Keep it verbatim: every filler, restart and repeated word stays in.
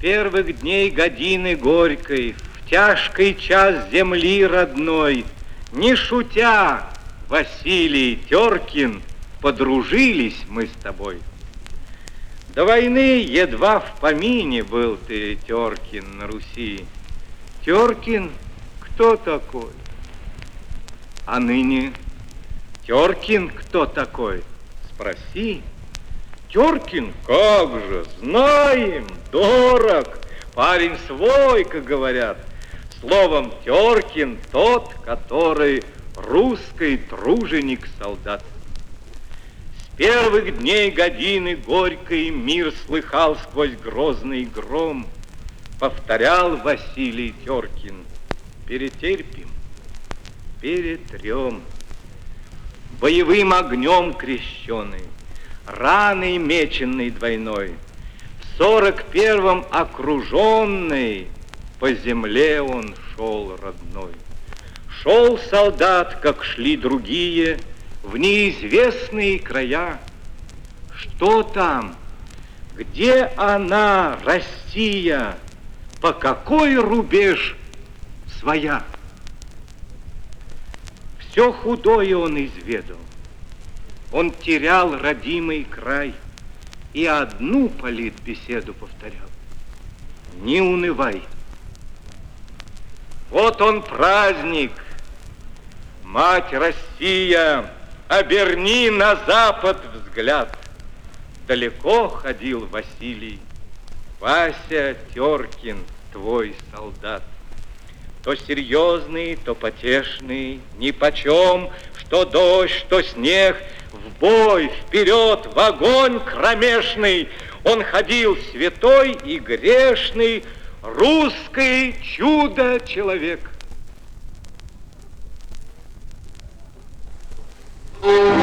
первых дней годины горькой, в тяжкий час земли родной, не шутя, Василий Теркин, подружились мы с тобой. До войны едва в помине был ты, Теркин, на Руси. Теркин кто такой? А ныне Теркин кто такой? Спроси. Теркин, как же, знаем, дорог, парень свой, как говорят. Словом, Теркин тот, который русский труженик-солдат. С первых дней годины горькой мир слыхал сквозь грозный гром. Повторял Василий Теркин: перетерпим, перетрем. Боевым огнем крещеный, раной меченной двойной, в сорок первом окруженный, по земле он шел родной. Шел солдат, как шли другие, в неизвестные края. Что там? Где она, Россия? По какой рубеж своя? Все худое он изведал. Он терял родимый край и одну политбеседу повторял: не унывай. Вот он праздник. Мать Россия, оберни на запад взгляд. Далеко ходил Василий, Вася Теркин, твой солдат. То серьезный, то потешный, нипочем, что дождь, что снег, в бой, вперед, в огонь кромешный. Он ходил святой и грешный, русский чудо-человек. Thank you.